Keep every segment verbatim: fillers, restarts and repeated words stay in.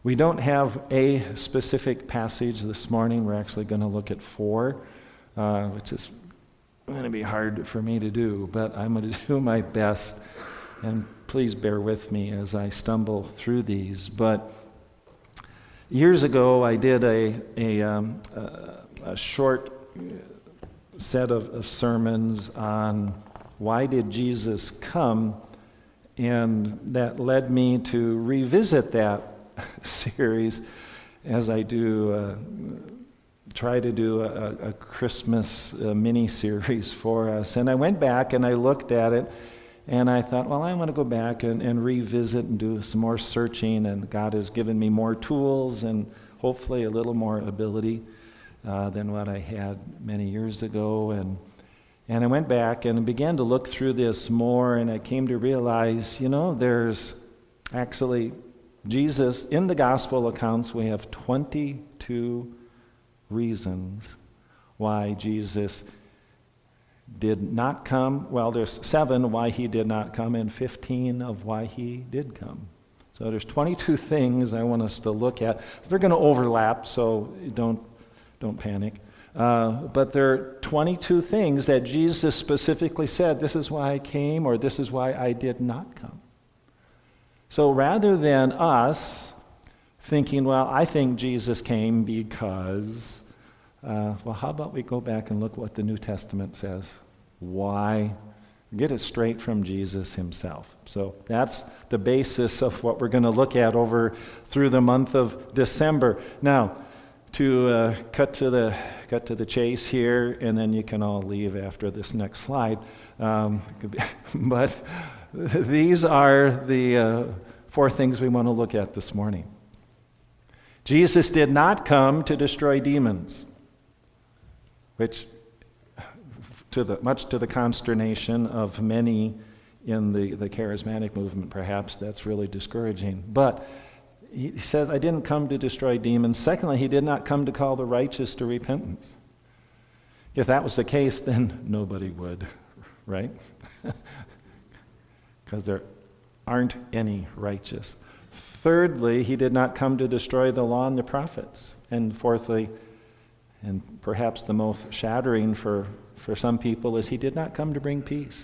We don't have a specific passage this morning. We're actually going to look at four, uh, which is going to be hard for me to do, but I'm going to do my best. And please bear with me as I stumble through these. But years ago, I did a a, um, a, a short set of, of sermons on why did Jesus come, and that led me to revisit that series as I do uh, try to do a, a Christmas uh, mini-series for us. And I went back and I looked at it, and I thought, well, I want to go back and, and revisit and do some more searching, and God has given me more tools and hopefully a little more ability uh, than what I had many years ago. And and I went back and began to look through this more, and I came to realize, you know, there's actually Jesus, in the gospel accounts, we have twenty-two reasons why Jesus did not come. Well, there's seven why he did not come, and fifteen of why he did come. So there's twenty-two things I want us to look at. They're going to overlap, so don't don't panic. Uh, but there are twenty-two things that Jesus specifically said, this is why I came, or this is why I did not come. So rather than us thinking, well, I think Jesus came because, uh, well, how about we go back and look what the New Testament says? Why? Get it straight from Jesus himself. So that's the basis of what we're going to look at over through the month of December. Now, to uh, cut to the cut to the chase here, and then you can all leave after this next slide. Um, but these are the uh, four things we want to look at this morning. Jesus did not come to destroy demons, which, to the much to the consternation of many in the, the charismatic movement, perhaps that's really discouraging. But he says, I didn't come to destroy demons. Secondly, he did not come to call the righteous to repentance. If that was the case, then nobody would, right? Because there aren't any righteous. Thirdly, he did not come to destroy the law and the prophets. And fourthly, and perhaps the most shattering for, for some people, is he did not come to bring peace.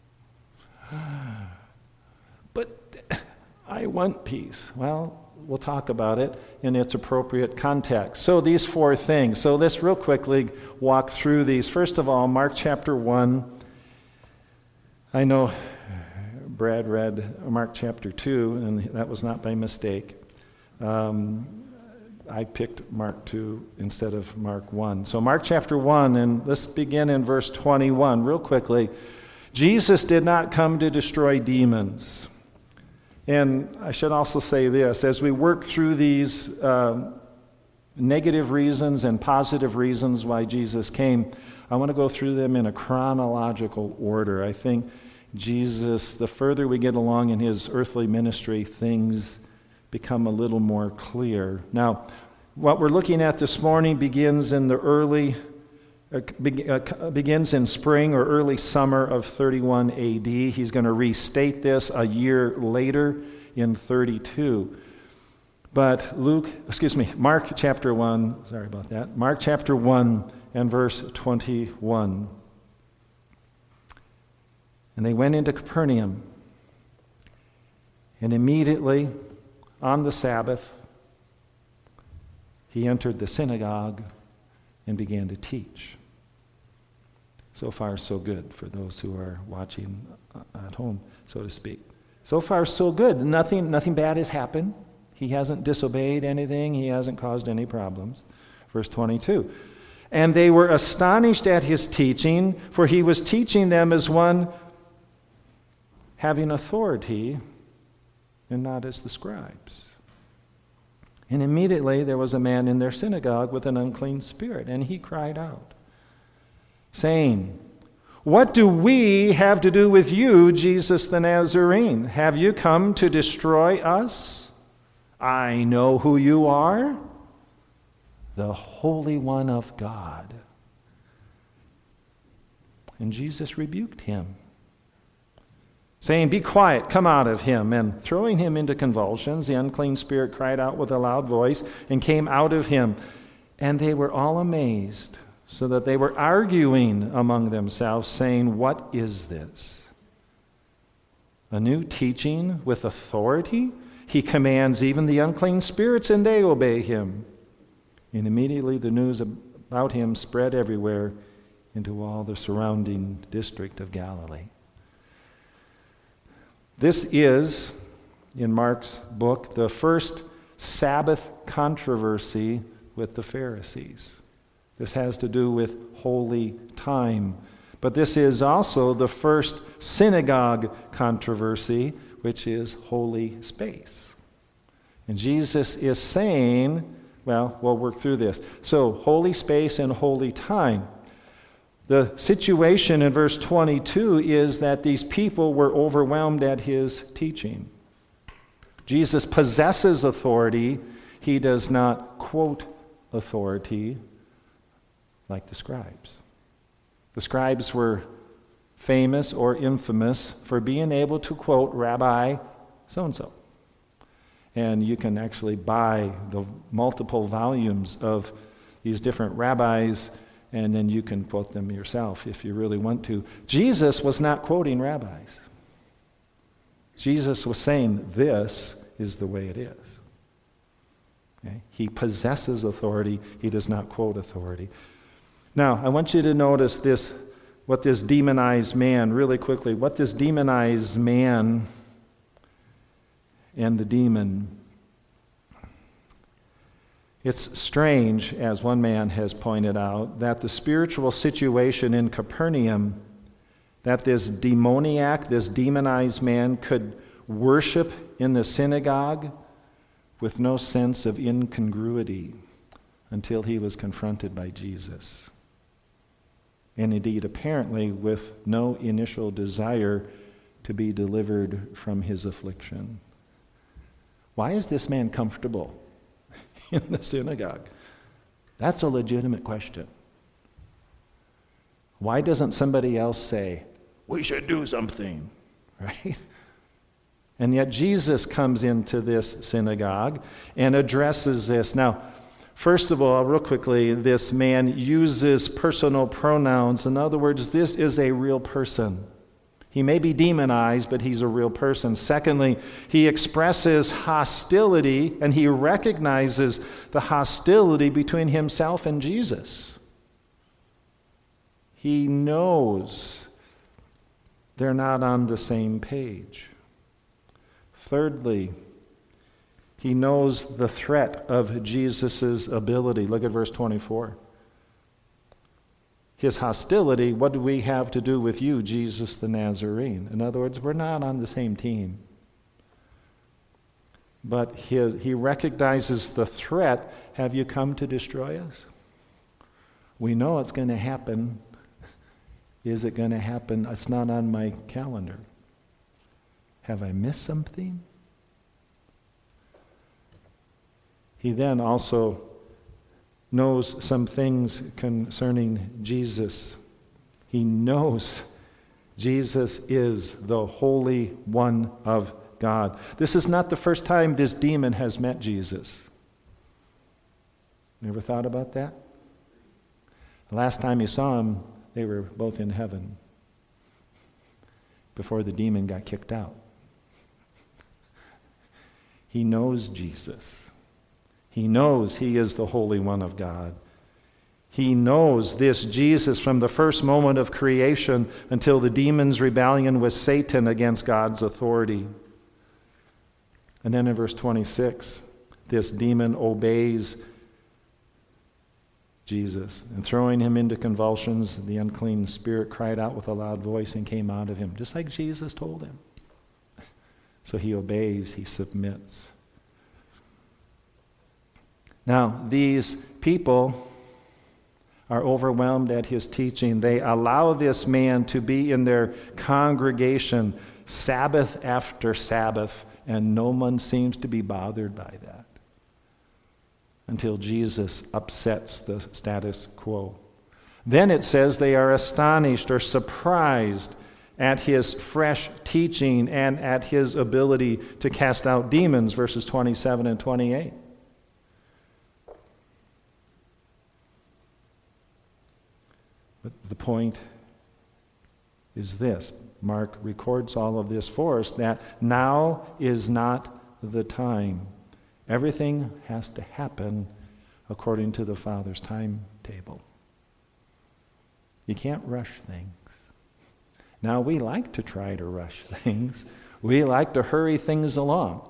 But I want peace. Well, we'll talk about it in its appropriate context. So these four things. So let's real quickly walk through these. First of all, Mark chapter one. I know Brad read Mark chapter two, and that was not by mistake. Um, I picked Mark two instead of Mark one. So Mark chapter one, and let's begin in verse twenty-one real quickly. Jesus did not come to destroy demons. And I should also say this, as we work through these um, negative reasons and positive reasons why Jesus came, I want to go through them in a chronological order. I think Jesus, the further we get along in his earthly ministry, things become a little more clear. Now, what we're looking at this morning begins in the early, uh, be, uh, begins in spring or early summer of thirty-one A D. He's going to restate this a year later in thirty-two. But Luke, excuse me, Mark chapter one, sorry about that, Mark chapter one and verse twenty-one. And they went into Capernaum, and immediately on the Sabbath, he entered the synagogue and began to teach. So far, so good for those who are watching at home, so to speak. So far, so good. Nothing, nothing bad has happened. He hasn't disobeyed anything. He hasn't caused any problems. Verse twenty-two. And they were astonished at his teaching, for he was teaching them as one having authority and not as the scribes. And immediately there was a man in their synagogue with an unclean spirit, and he cried out, saying, What do we have to do with you, Jesus the Nazarene? Have you come to destroy us? I know who you are, the Holy One of God. And Jesus rebuked him, saying, "Be quiet, come out of him." And throwing him into convulsions, the unclean spirit cried out with a loud voice and came out of him. And they were all amazed, so that they were arguing among themselves, saying, "What is this? A new teaching with authority? He commands even the unclean spirits, and they obey him." And immediately the news about him spread everywhere into all the surrounding district of Galilee. This is, in Mark's book, the first Sabbath controversy with the Pharisees. This has to do with holy time. But this is also the first synagogue controversy, which is holy space. And Jesus is saying, well, we'll work through this. So, holy space and holy time. The situation in verse twenty-two is that these people were overwhelmed at his teaching. Jesus possesses authority. He does not quote authority like the scribes. The scribes were famous or infamous for being able to quote Rabbi so-and-so. And you can actually buy the multiple volumes of these different rabbis, and then you can quote them yourself if you really want to. Jesus was not quoting rabbis. Jesus was saying, this is the way it is. Okay? He possesses authority. He does not quote authority. Now, I want you to notice this, what this demonized man, really quickly, what this demonized man and the demon. It's strange, as one man has pointed out, that the spiritual situation in Capernaum, that this demoniac, this demonized man could worship in the synagogue with no sense of incongruity until he was confronted by Jesus. And indeed, apparently, with no initial desire to be delivered from his affliction. Why is this man comfortable in the synagogue? That's a legitimate question. Why doesn't somebody else say, we should do something, right? And yet Jesus comes into this synagogue and addresses this. Now, first of all, real quickly, this man uses personal pronouns. In other words, this is a real person. He may be demonized, but he's a real person. Secondly, he expresses hostility, and he recognizes the hostility between himself and Jesus. He knows they're not on the same page. Thirdly, he knows the threat of Jesus' ability. Look at verse twenty-four. His hostility, what do we have to do with you, Jesus the Nazarene? In other words, we're not on the same team. But his, he recognizes the threat. Have you come to destroy us? We know it's going to happen. Is it going to happen? It's not on my calendar. Have I missed something? He then also knows some things concerning Jesus. He knows Jesus is the Holy One of God. This is not the first time this demon has met Jesus. You ever thought about that? The last time you saw him, they were both in heaven before the demon got kicked out. He knows Jesus. He knows he is the Holy One of God. He knows this Jesus from the first moment of creation until the demon's rebellion with Satan against God's authority. And then in verse twenty-six, this demon obeys Jesus. And throwing him into convulsions, the unclean spirit cried out with a loud voice and came out of him, just like Jesus told him. So he obeys, he submits. Now, these people are overwhelmed at his teaching. They allow this man to be in their congregation Sabbath after Sabbath, and no one seems to be bothered by that until Jesus upsets the status quo. Then it says they are astonished or surprised at his fresh teaching and at his ability to cast out demons, verses twenty-seven and twenty-eight. But the point is this. Mark records all of this for us, that now is not the time. Everything has to happen according to the Father's timetable. You can't rush things. Now, we like to try to rush things. We like to hurry things along.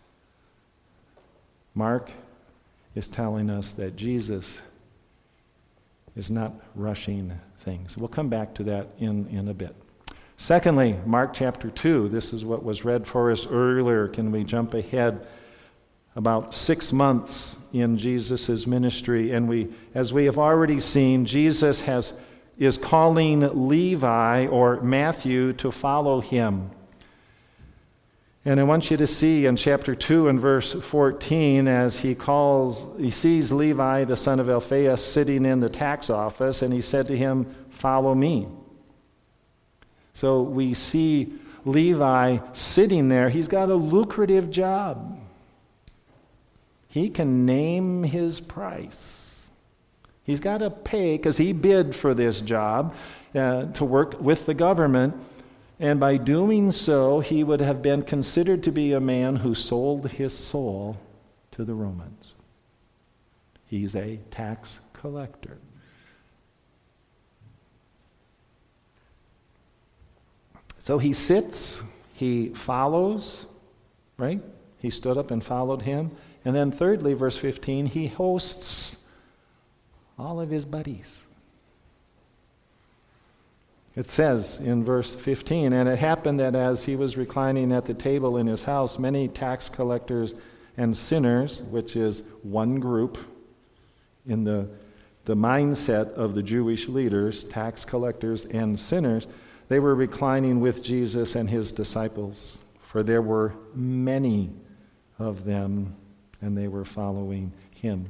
Mark is telling us that Jesus is not rushing things. We'll come back to that in, in a bit. Secondly, Mark chapter two. This is what was read for us earlier. Can we jump ahead about six months in Jesus' ministry? And we, as we have already seen, Jesus has is calling Levi or Matthew to follow him. And I want you to see in chapter two and verse fourteen, as he calls, he sees Levi, the son of Alphaeus, sitting in the tax office, and he said to him, "Follow me." So we see Levi sitting there. He's got a lucrative job. He can name his price. He's got to pay, because he bid for this job uh, to work with the government. And by doing so, he would have been considered to be a man who sold his soul to the Romans. He's a tax collector. So he sits, he follows, right? He stood up and followed him. And then thirdly, verse fifteen, he hosts all of his buddies. It says in verse fifteen, "And it happened that as he was reclining at the table in his house, many tax collectors and sinners," which is one group in the, the mindset of the Jewish leaders, tax collectors and sinners, they were reclining with Jesus and his disciples, for there were many of them, and they were following him.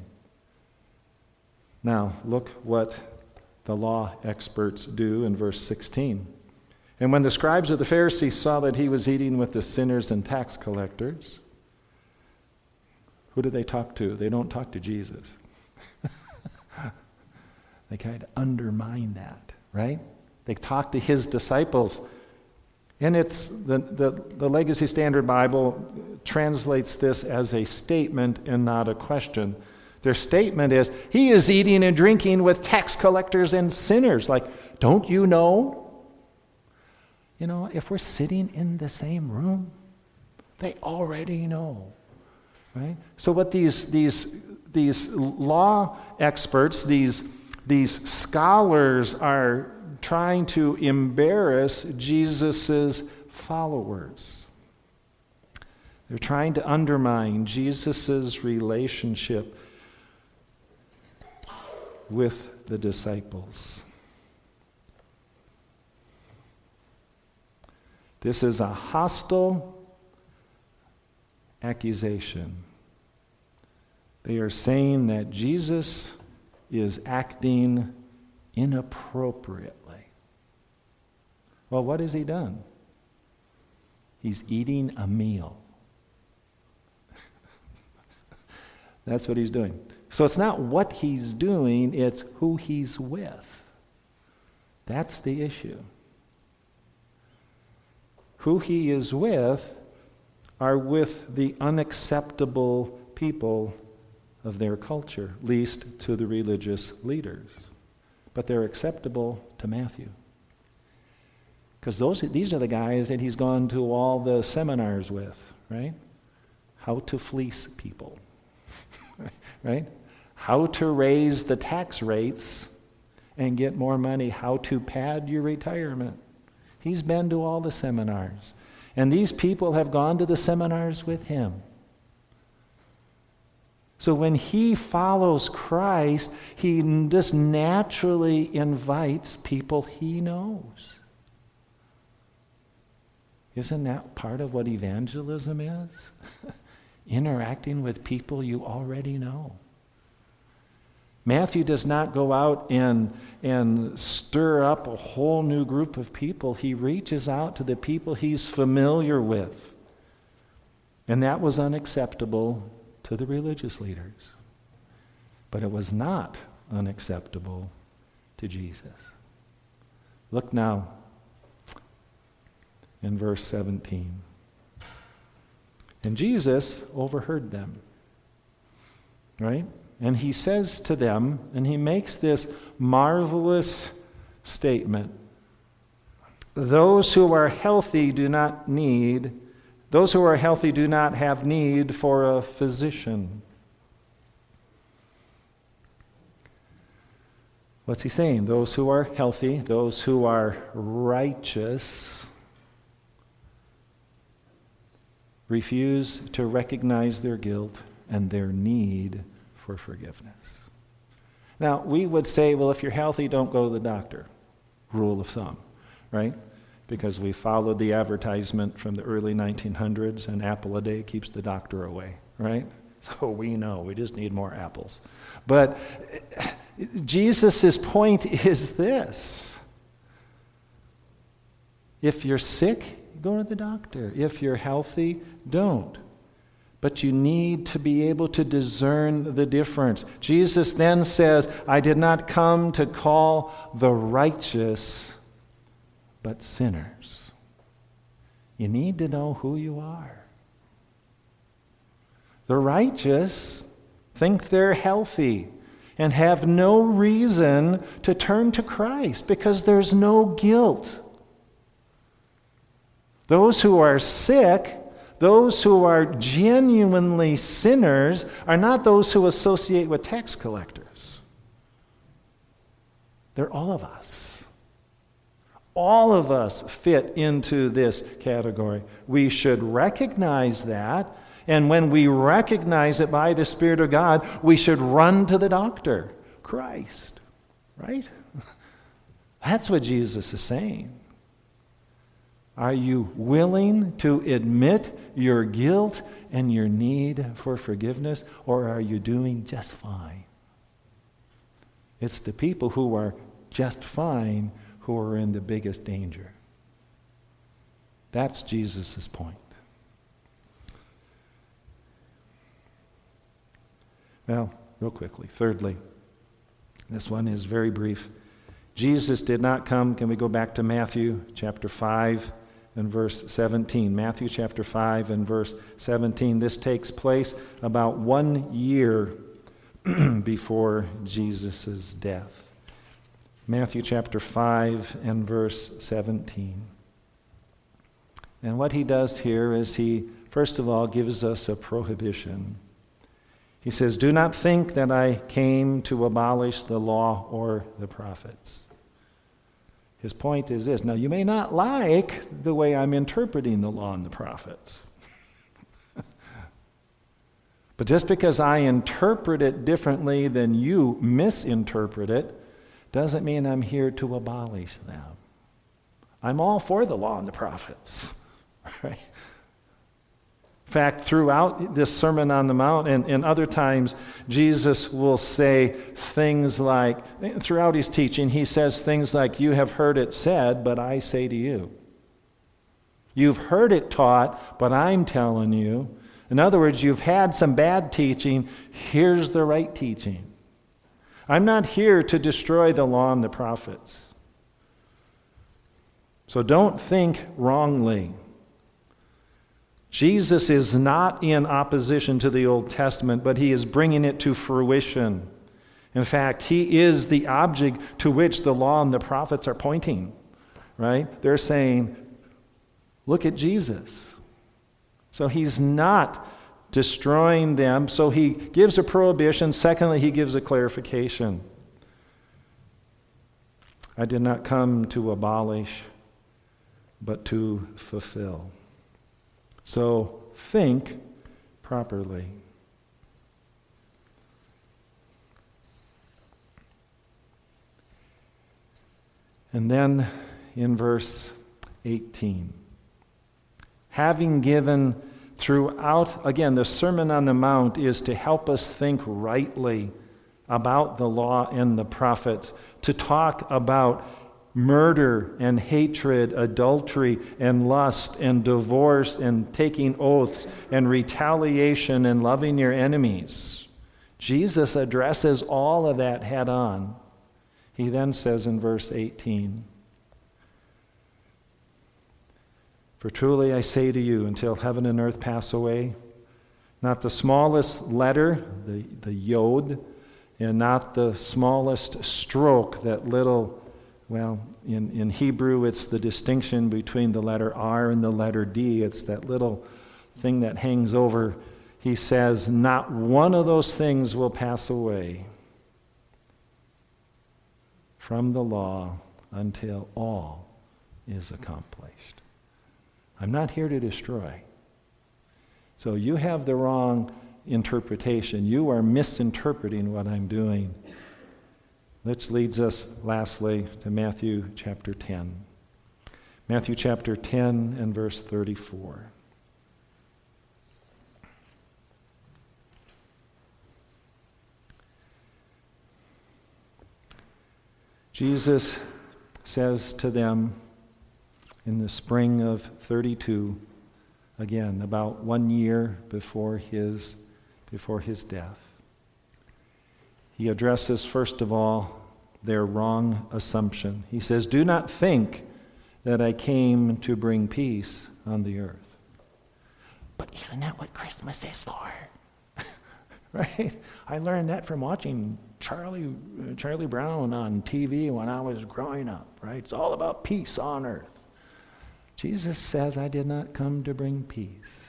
Now, look what the law experts do in verse sixteen. "And when the scribes of the Pharisees saw that he was eating with the sinners and tax collectors," who do they talk to? They don't talk to Jesus. They kind of undermine that, right? They talk to his disciples. And it's the, the, the Legacy Standard Bible translates this as a statement and not a question. Their statement is, he is eating and drinking with tax collectors and sinners. Like, don't you know? You know, if we're sitting in the same room, they already know, right? So what these these these law experts, these these scholars are trying to embarrass Jesus's followers. They're trying to undermine Jesus's relationship with the disciples. This is a hostile accusation. They are saying that Jesus is acting inappropriately. Well, what has he done? He's eating a meal. That's what he's doing. So it's not what he's doing, it's who he's with. That's the issue. Who he is with are with the unacceptable people of their culture, least to the religious leaders. But they're acceptable to Matthew. Because those these are the guys that he's gone to all the seminars with, right? How to fleece people, right? How to raise the tax rates and get more money, how to pad your retirement. He's been to all the seminars. And these people have gone to the seminars with him. So when he follows Christ, he just naturally invites people he knows. Isn't that part of what evangelism is? Interacting with people you already know. Matthew does not go out and, and stir up a whole new group of people. He reaches out to the people he's familiar with. And that was unacceptable to the religious leaders. But it was not unacceptable to Jesus. Look now in verse seventeen. And Jesus overheard them. Right? And he says to them, and he makes this marvelous statement. Those who are healthy do not need, those who are healthy do not have need for a physician. What's he saying? Those who are healthy, those who are righteous, refuse to recognize their guilt and their need for forgiveness. Now, we would say, well, if you're healthy, don't go to the doctor. Rule of thumb, right? Because we followed the advertisement from the early nineteen hundreds, an apple a day keeps the doctor away, right? So we know, we just need more apples. But Jesus' point is this. If you're sick, go to the doctor. If you're healthy, don't. But you need to be able to discern the difference. Jesus then says, I did not come to call the righteous, but sinners. You need to know who you are. The righteous think they're healthy and have no reason to turn to Christ because there's no guilt. Those who are sick, those who are genuinely sinners, are not those who associate with tax collectors. They're all of us. All of us fit into this category. We should recognize that, and when we recognize it by the Spirit of God, we should run to the doctor, Christ, right? That's what Jesus is saying. Are you willing to admit your guilt and your need for forgiveness, or are you doing just fine? It's the people who are just fine who are in the biggest danger. That's Jesus' point. Well, real quickly. Thirdly, this one is very brief. Jesus did not come. Can we go back to Matthew chapter five and verse seventeen? Matthew chapter five and verse seventeen. This takes place about one year before Jesus' death. Matthew chapter five and verse seventeen. And what he does here is he, first of all, gives us a prohibition. He says, do not think that I came to abolish the law or the prophets. His point is this. Now, you may not like the way I'm interpreting the law and the prophets. But just because I interpret it differently than you misinterpret it, doesn't mean I'm here to abolish them. I'm all for the law and the prophets. Right? In fact, throughout this Sermon on the Mount and, and other times, Jesus will say things like, throughout his teaching, he says things like, you have heard it said, but I say to you. You've heard it taught, but I'm telling you. In other words, you've had some bad teaching, here's the right teaching. I'm not here to destroy the law and the prophets. So don't think wrongly. Jesus is not in opposition to the Old Testament, but he is bringing it to fruition. In fact, he is the object to which the law and the prophets are pointing, right? They're saying, look at Jesus. So he's not destroying them. So he gives a prohibition. Secondly, he gives a clarification. I did not come to abolish, but to fulfill. So think properly. And then in verse eighteen, having given throughout, again, the Sermon on the Mount is to help us think rightly about the law and the prophets, to talk about murder and hatred, adultery and lust and divorce and taking oaths and retaliation and loving your enemies. Jesus addresses all of that head on. He then says in verse eighteen, "For truly I say to you, until heaven and earth pass away, not the smallest letter, the, the yod, and not the smallest stroke, that little, well, in, in Hebrew it's the distinction between the letter R and the letter D. It's that little thing that hangs over. He says, not one of those things will pass away from the law until all is accomplished." I'm not here to destroy. So you have the wrong interpretation. You are misinterpreting what I'm doing. Which leads us, lastly, to Matthew chapter ten. Matthew chapter ten and verse thirty-four. Jesus says to them in the spring of thirty-two, again, about one year before his, before his death, he addresses, first of all, their wrong assumption. He says, "Do not think that I came to bring peace on the earth." But isn't that what Christmas is for? Right? I learned that from watching Charlie uh, Charlie Brown on T V when I was growing up, right? It's all about peace on earth. Jesus says, I did not come to bring peace.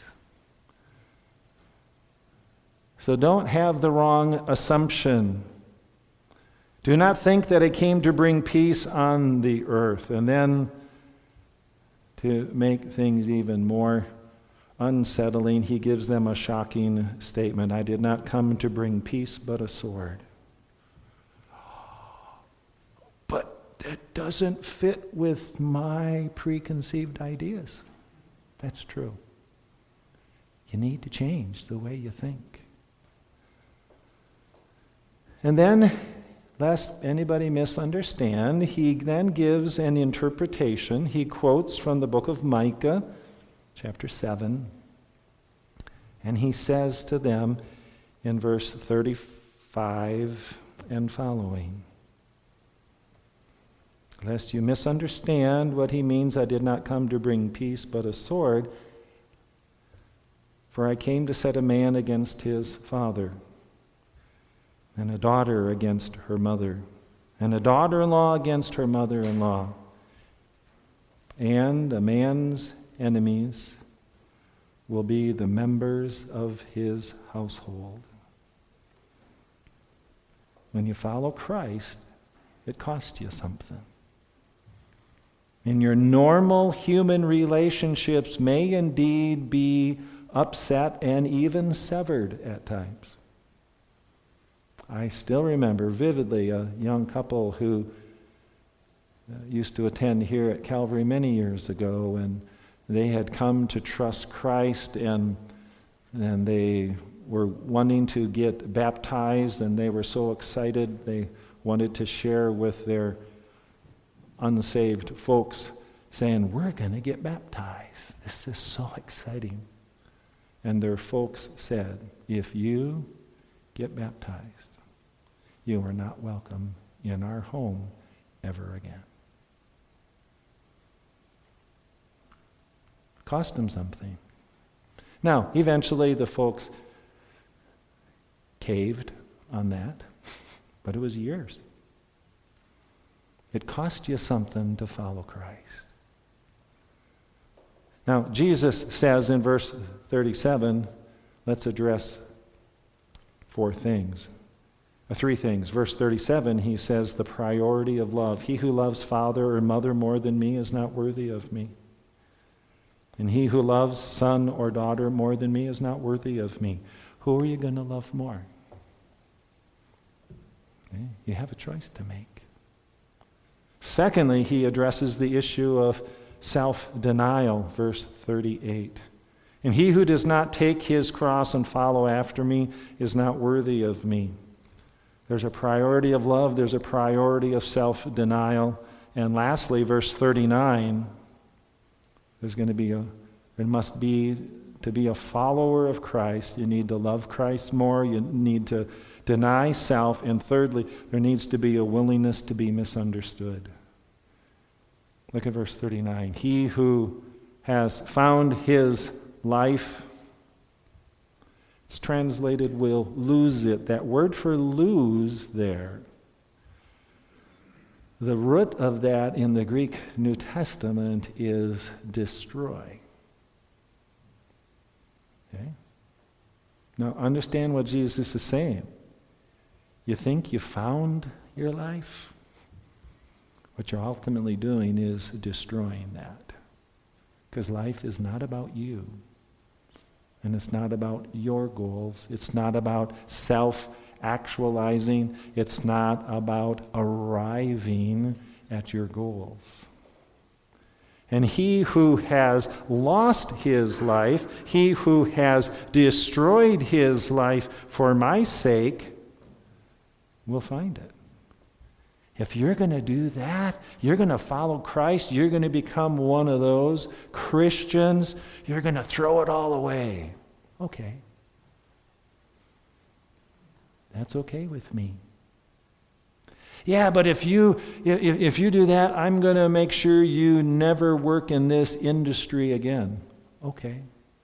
So don't have the wrong assumption. Do not think that I came to bring peace on the earth. And then, to make things even more unsettling, he gives them a shocking statement. I did not come to bring peace, but a sword. But that doesn't fit with my preconceived ideas. That's true. You need to change the way you think. And then, lest anybody misunderstand, he then gives an interpretation. He quotes from the book of Micah, chapter seven, and he says to them in verse thirty-five and following, lest you misunderstand what he means, I did not come to bring peace but a sword, for I came to set a man against his father, and a daughter against her mother, and a daughter-in-law against her mother-in-law, and a man's enemies will be the members of his household. When you follow Christ, it costs you something. And your normal human relationships may indeed be upset and even severed at times. I still remember vividly a young couple who uh, used to attend here at Calvary many years ago, and they had come to trust Christ, and and they were wanting to get baptized, and they were so excited they wanted to share with their unsaved folks, saying, we're going to get baptized. This is so exciting. And their folks said, if you get baptized, you are not welcome in our home ever again. Cost them something. Now, eventually the folks caved on that, but it was years. It cost you something to follow Christ. Now, Jesus says in verse thirty-seven, let's address four things. Uh, three things. Verse thirty-seven, he says the priority of love. He who loves father or mother more than me is not worthy of me. And he who loves son or daughter more than me is not worthy of me. Who are you going to love more? Okay? You have a choice to make. Secondly, he addresses the issue of self-denial, verse thirty-eight. And he who does not take his cross and follow after me is not worthy of me. There's a priority of love. There's a priority of self-denial. And lastly, verse thirty-nine, there's going to be a, there must be, to be a follower of Christ, you need to love Christ more. You need to deny self. And thirdly, there needs to be a willingness to be misunderstood. Look at verse thirty-nine. He who has found his life, it's translated, will lose it. That word for lose there, the root of that in the Greek New Testament is destroy. Okay? Now understand what Jesus is saying. You think you found your life? What you're ultimately doing is destroying that. Because life is not about you. And it's not about your goals. It's not about self-actualizing. It's not about arriving at your goals. And he who has lost his life, he who has destroyed his life for my sake, will find it. If you're going to do that, you're going to follow Christ, you're going to become one of those Christians, you're going to throw it all away. Okay. That's okay with me. Yeah, but if you if, if you do that, I'm going to make sure you never work in this industry again. Okay.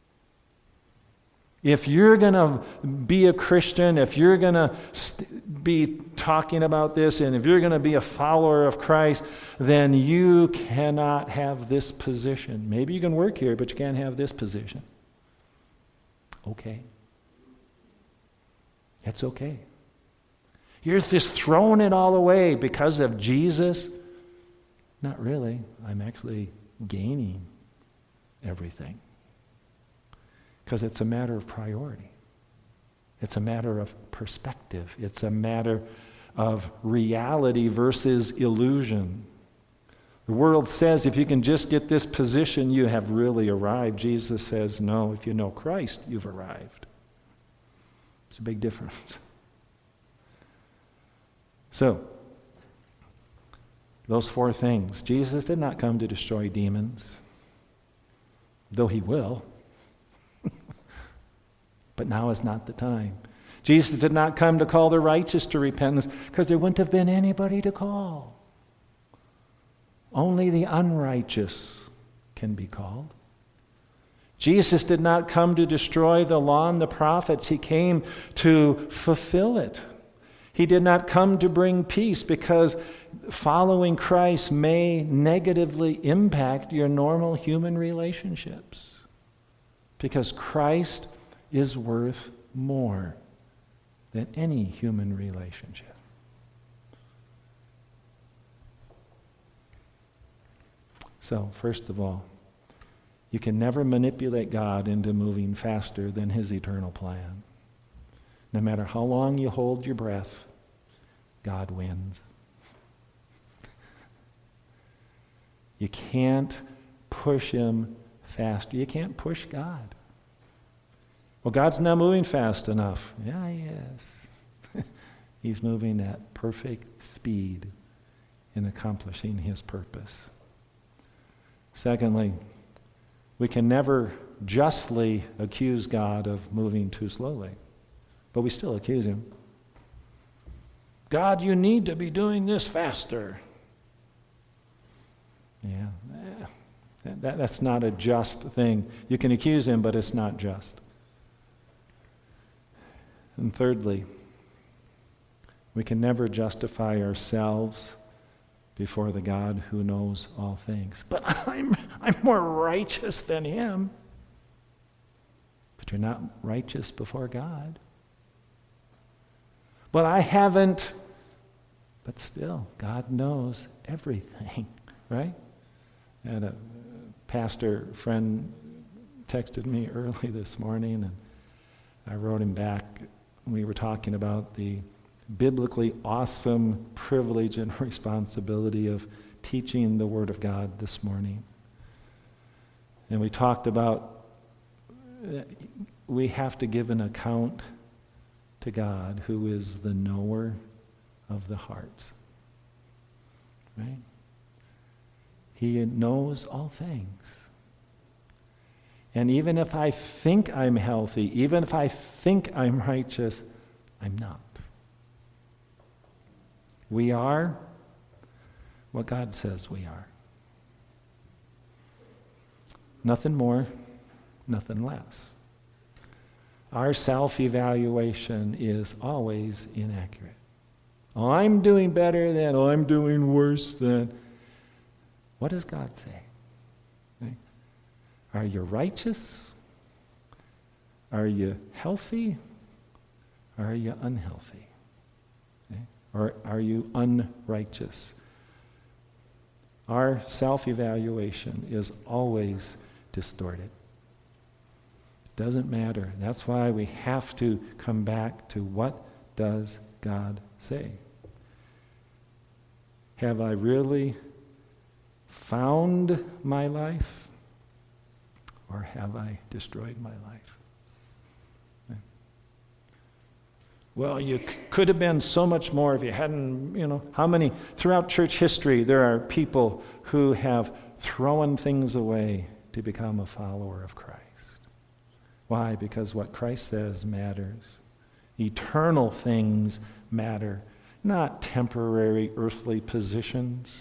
If you're going to be a Christian, if you're going to st- be talking about this, and if you're going to be a follower of Christ, then you cannot have this position. Maybe you can work here, but you can't have this position. Okay. That's okay. You're just throwing it all away because of Jesus? Not really. I'm actually gaining everything. Because it's a matter of priority. It's a matter of perspective. It's a matter of reality versus illusion. The world says if you can just get this position, you have really arrived. Jesus says, no, if you know Christ, you've arrived. It's a big difference. So, those four things. Jesus did not come to destroy demons, though he will. But now is not the time. Jesus did not come to call the righteous to repentance because there wouldn't have been anybody to call. Only the unrighteous can be called. Jesus did not come to destroy the law and the prophets. He came to fulfill it. He did not come to bring peace because following Christ may negatively impact your normal human relationships. Because Christ is worth more than any human relationship. So, first of all, you can never manipulate God into moving faster than his eternal plan. No matter how long you hold your breath, God wins. You can't push him faster. You can't push God. Well, God's not moving fast enough. Yeah, he is. He's moving at perfect speed in accomplishing his purpose. Secondly, we can never justly accuse God of moving too slowly, but we still accuse him. God, you need to be doing this faster. Yeah, that, that's not a just thing. You can accuse him, but it's not just. And thirdly, we can never justify ourselves before the God who knows all things. But I'm I'm more righteous than him. But you're not righteous before God. But I haven't. But still, God knows everything, right? And a pastor friend texted me early this morning, and I wrote him back. We were talking about the biblically awesome privilege and responsibility of teaching the Word of God this morning. And we talked about we have to give an account to God, who is the knower of the heart. Right? He knows all things. And even if I think I'm healthy, even if I think I'm righteous, I'm not. We are what God says we are. Nothing more, nothing less. Our self-evaluation is always inaccurate. Oh, I'm doing better than, oh, I'm doing worse than. What does God say? Right? Are you righteous? Are you healthy? Or are you unhealthy? Okay? Or are you unrighteous? Our self-evaluation is always distorted. Doesn't matter. That's why we have to come back to what does God say? Have I really found my life, or have I destroyed my life? Okay. Well, you c- could have been so much more if you hadn't, you know, how many, throughout church history, there are people who have thrown things away to become a follower of Christ. Why? Because what Christ says matters. Eternal things matter, not temporary earthly positions.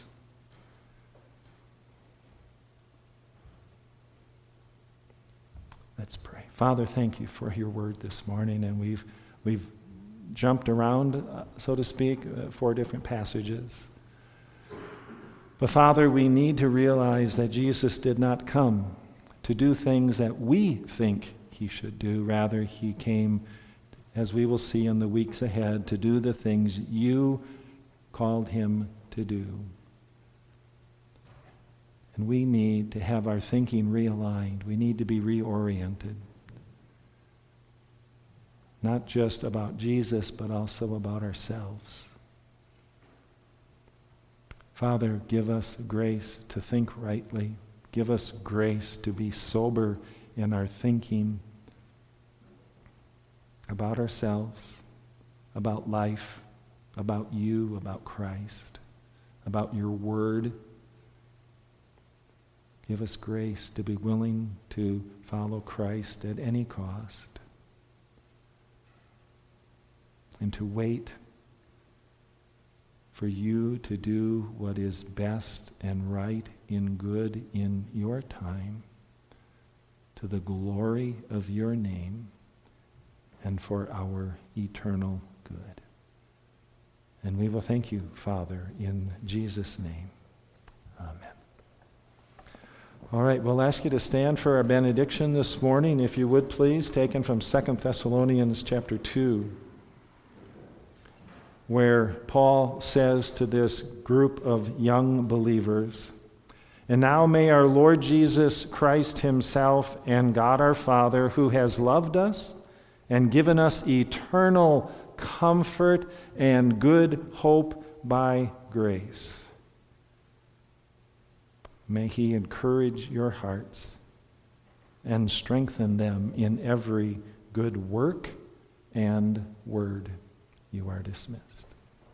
Let's pray. Father, thank you for your word this morning, and we've we've jumped around, uh, so to speak, uh, four different passages. But Father, we need to realize that Jesus did not come to do things that we think he should do. Rather, he came, as we will see in the weeks ahead, to do the things you called him to do. And we need to have our thinking realigned. We need to be reoriented. Not just about Jesus, but also about ourselves. Father, give us grace to think rightly. Give us grace to be sober in our thinking about ourselves, about life, about you, about Christ, about your word. Give us grace to be willing to follow Christ at any cost, and to wait for you to do what is best and right and good in your time, to the glory of your name and for our eternal good. And we will thank you, Father, in Jesus' name. Amen. All right, we'll ask you to stand for our benediction this morning, if you would please, taken from Second Thessalonians chapter two, where Paul says to this group of young believers, "And now may our Lord Jesus Christ himself and God our Father, who has loved us and given us eternal comfort and good hope by grace, may he encourage your hearts and strengthen them in every good work and word." You are dismissed.